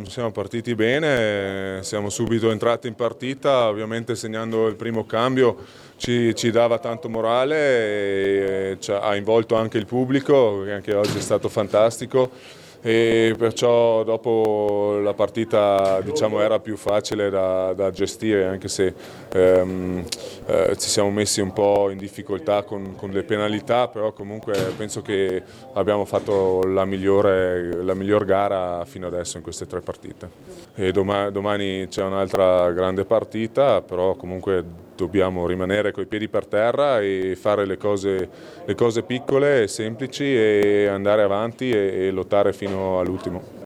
Siamo partiti bene, siamo subito entrati in partita, ovviamente segnando il primo cambio ci dava tanto morale e ha involto anche il pubblico, che anche oggi è stato fantastico, e perciò dopo la partita era più facile da gestire, anche se ci siamo messi un po' in difficoltà con le penalità, però comunque penso che abbiamo fatto la miglior gara fino adesso in queste 3 partite. E domani c'è un'altra grande partita, però comunque dobbiamo rimanere coi piedi per terra e fare le cose piccole e semplici e andare avanti e lottare fino all'ultimo.